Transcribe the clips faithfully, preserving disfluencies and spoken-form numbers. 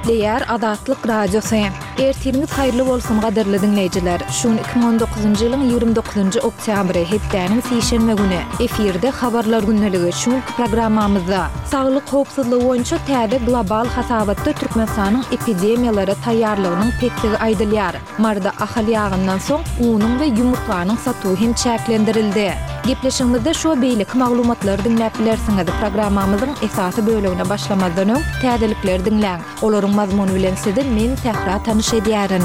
Leýär Azatlyk Radiosu. Ertiriňiz haýrly bolsun gaderli dinleýijiler. Şuň iki ming on dokuzunjy ýylyň ýygrimi dokuzunjy oktýabry hepdäniň seýşenme güni efirde habarlar günneligi şu programmamyzda saglyk howpsuzlygy boýunça täze global hasabatda Türkmenistanyň epidemiýalara taýýarlygynyň pektigi aýdylýar. Marda ahal ýagyndan soň unyň we ýumurtanyň satuwy hem çäklendirildi. Gepleşigimizde şu beýlik maglumatlary dinläp bilersiňiz. Programmamyzyň esasy bölümine başlamazdan öň täzelikler dinläň. Olaryň mazmuny bilen sizden men tähra tanış edýärin.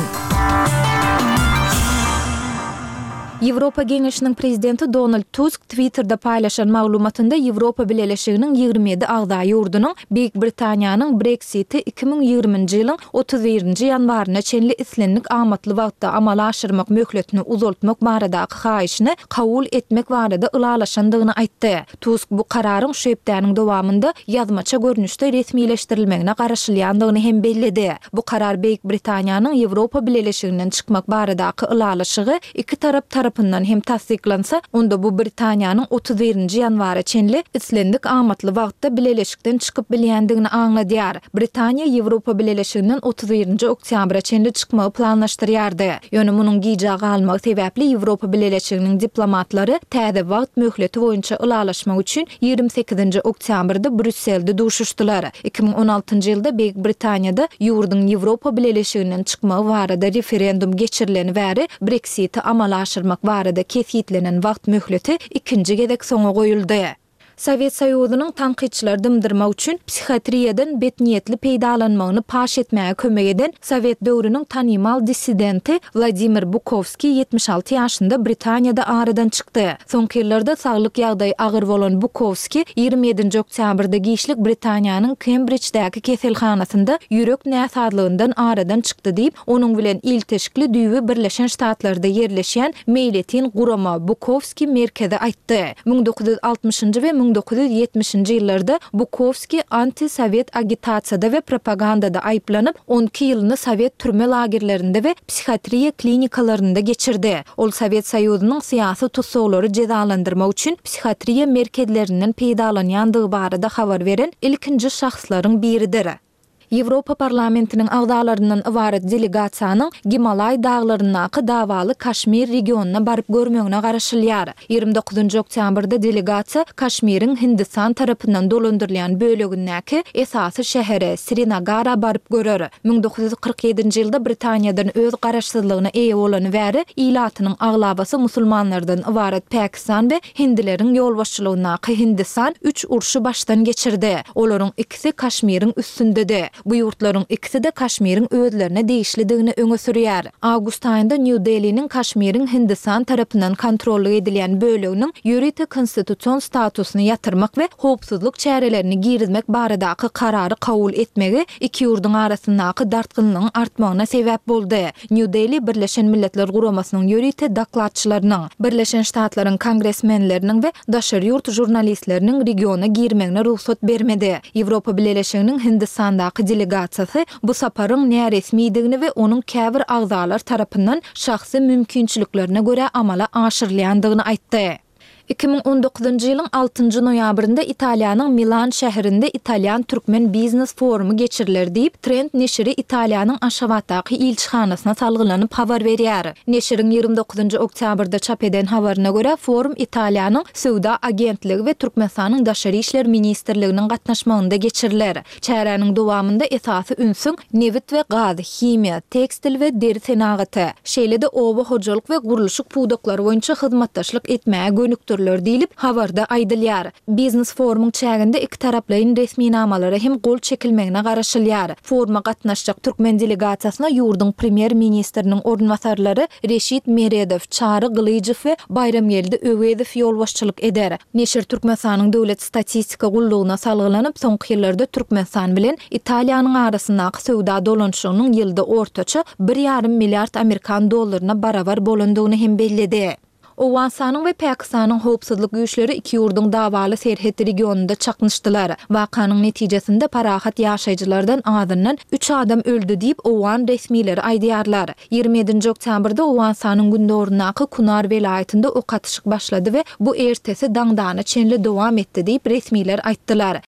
Ýewropa Geňeşiniň prezidenti Donald Tusk Twitterda paýlaşan maglumatynda Ýewropa Birleşiginiň ýygrimi ýedi agda ýurdunun Beýik Britaniýanyň Brexiti iki ming ýygrimiňji ýylyň otuz birinji ýanwaryna çenli islenlik amatly wagtda amala aşyrmak möhletini uzaltmak baradaky haýyşyny kabul etmek barada ylalaşandygyny aýtdy. Tusk bu kararyň şu hepdäniň dowamında ýazmaça görnüşde resmileşdirilmegine garaşylýandygyny hem bellidi. Bu karar Beýik Britaniýanyň Ýewropa Birleşiginden çykmak baradaky ylalaşygy iki tarap tarapyndan hem tasdiklansa, onda bu Britaniýanyň otuz birinji ýanwara çenli islendik amatly wagtda Birleşikden çykyp bilýändigini aňladýar. Britaniýa Ýewropa Birleşiginden otuz birinji oktýabra çenli çykmagy planlaşdyrýardy. Ýöne munyň giýjagi almagy sebäpli Ýewropa Birleşiginiň diplomatlary täze wagt möhleti boýunça ylalaşmak üçin ýygrimi sekizinji oktýabrda Brüsselde duşuşdylar. iki ming on altyncy ýylda Beýik Britaniýada ýurdun Ýewropa Birleşiginden çykmagy barada referendum geçirileni bäri Brexiti amala aşyrmak barada kesýitlenen wagt möhleti ikinji gezek soňa goýuldy. Sowet Soýuzynyň tanqidçiler dymdyrmak üçin psihiatriýadan betniýetli peýdalanmagyny paş etmäge kömek eden Sowet döwrüniň tanymal dissidenti Vladimir Bukovski ýetmiş alty ýaşynda Britaniýada aradan çykdy. Soňky ýyllarda saglyk ýagdaýy agyr bolan Bukovski ýygrimi ýedinji oktýabrda giýişlik Britaniýanyň Cambridge'däki keselhanasynda ýürek näsadlygyndan aradan çykdy diýip, onuň bilen ilteşikli düýbi Birleşen Ştatlarda ýerleşýän Meýletin gurama Bukovski merkeze aýtdy. bin dokuz yüz altmışynjy we bin dokuz yüz ýetmişinji ýyllarda Bukovski anti-Sowet agitasiýada we propagandada aýplanyp on iki ýylyny Sowet türme lagerlerinde we psihiatriýa klinikalarynda geçirdi. Ol Sowet Soýuzynyň syýasy tutsaglary jezalandyrmak üçin psihiatriýa merkezlerinden peýdalanýandygy barada habar beren ilkinji şahslaryň biridir. Ýewropa parlamentiniň agdalaryndan ibaret delegasiýanyň Gimalay daglarynaky dawaly Kaşmir regionuna baryp görmegine garaşylýar. ýygrimi dokuzunjy oktýabrda delegasiýa Kaşmiriň Hindistan tarapyndan dolandyrylýan bölегindäki esasy şähere Srinagara baryp görer. bin dokuz yüz kırk ýedinji ýylda Britaniýadan öz garaşsyzlygyna eýe bolan bäri ilatynyň aglabasy musulmanlardan ibaret Pakistan we Hindileriň ýolbaşçylygyna Hindistan üç urşy başdan geçirdi. Olaryň ikisi Kaşmiriň üstündedir. Bu ýurtlaryň ikisi de Kaşmiriň özlerine değişlidigini öňe sürýär. Awgust aýynda New Delhi'niň Kaşmiriň Hindistan tarapyndan kontrolly edilýän böleginiň ýürite konstitusiýon statusyny ýatyrmak we howpsuzlyk çärelerini girizmek baradaky karary kabul etmegi iki ýurdun arasyndaky dartgynlygyň artmagyna sebäp boldy. New Delhi Birleşen Milletler Guramasynyň ýürite daklatçylarynyň, Birleşen Ştatlaryň kongresmenleriniň we daşary ýurt jurnalistleriniň regiona girmegine ruhsat bermedi. Ýewropa Birleşiginiň Hindistandaky delegasiýasy bu saparyň näresmiýdigini we onuň käbir agzalar tarapyndan şahsy mümkinçiliklerine göre amala aşyrylýandygyny aýtdy. iki ming on dokuzunjy ýylyň altynjy noýabrynda Italiýanyň Milan şäherinde Italian Türkmen Biznes Forumu geçiriler diýip Trend neşiri Italiýanyň Aşgabatdaky ilçihanasyna salgylanyp habar berýär. Neşiriň ýygrimi dokuzunjy oktýabrda çap eden habaryna görä forum Italiýanyň Söwda agentligi we Türkmenistanyň Daşary işler ministrliginiň gatnaşmagynda geçiriler. Çäräniň dowamında esasy ünsüň newit we gaz, himiýa, tekstil we deri senagaty, şeýle-de oba hojalyk we gurulşyk puwdaklary boýunça hyzmatdaşlyk etmäge gönükdir diýilip habarda aýdylýar. Biznes forumuň çäginde iki taraplaryň resminamalary hem gol çekilmegine garaşylýar. Foruma gatnaşjak türkmen delegasiýasyna ýurdun premier ministriniň ornwasarlary Reşit Meredow, Çary Gylyjyw we Bayramgeldi Öwedow ýolbaşçylyk eder. Neşir Türkmenistanyň döwlet statistika gullugyna salgylanyp soňky ýyllarda Türkmenistan bilen Italiýanyň arasyndaky söwda dolanşygynyň ýylda ortaça bir ýarym milliard Amerikan dollaryna barabar bolandygyny hem bellidi. Owensanyň we Pakistanyň howpsuzlyk güýçleri iki ýurdun dawaly serhet regionunda çaknyşdylar. Wakanyň netijesinde parahat ýaşaýjylardan azyndan üç adam öldü diýip Owan resmileri aýdýarlar. ýygrimi ýedinji oktýabrda Owensanyň gündorundaky Kunar welaýatynda ok atyşyk başlady we bu ertesi daňdany çenli dowam etdi diýip resmiler aýtdylar.